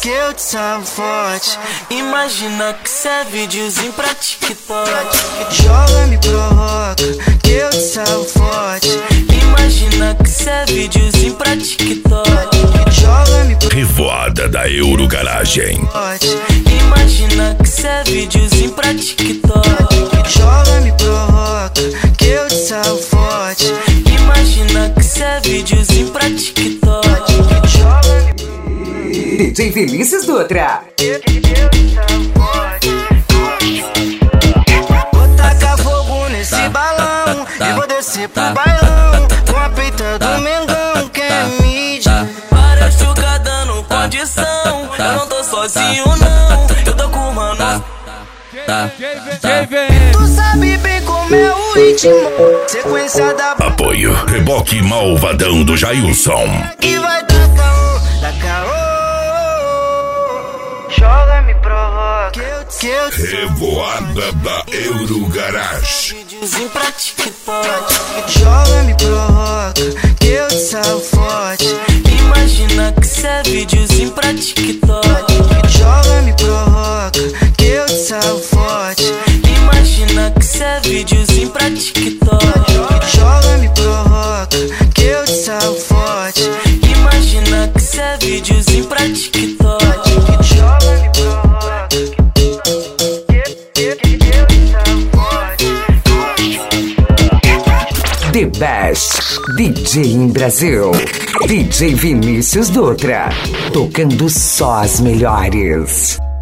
que eu te salvo forte. Imagina que cê é videozinho pra TikTok. Joga, me provoca, que eu te salvo forte. Imagina que cê é videozinho pra TikTok. Joga, me provoca. Revoada da Eurogaragem. Imagina que cê é videozinho pra TikTok. Joga, me provoca, que eu te salvo forte. Imagina que cê é videozinho pra TikTok. DJ Vinícius Dutra. Vou tacar fogo nesse balão e vou descer pro bailão com a peita do Mengão, que é mídia. Parece o cara dando condição. Eu não tô sozinho não, eu tô com o mano. Tu sabe bem como é o ritmo. Sequência da Apoio Reboque Malvadão do Jailson. que vai dar caô, dá caô. Joga, me provoca, que eu te Revoada da Eurogaragem. videozinho pra TikTok. Joga, me provoca, que eu te salvo forte. Imagina que cê é videozinho pra TikTok. Joga, me provoca, que eu te salvo forte. Imagina que cê é videozinho pra TikTok. Joga, me provoca, que eu te salvo forte. Imagina que cê é videozinho pra TikTok. Joga, me provoca, que eu te salvo forte. The Best DJ em Brasil. DJ Vinícius Dutra. Tocando só as melhores.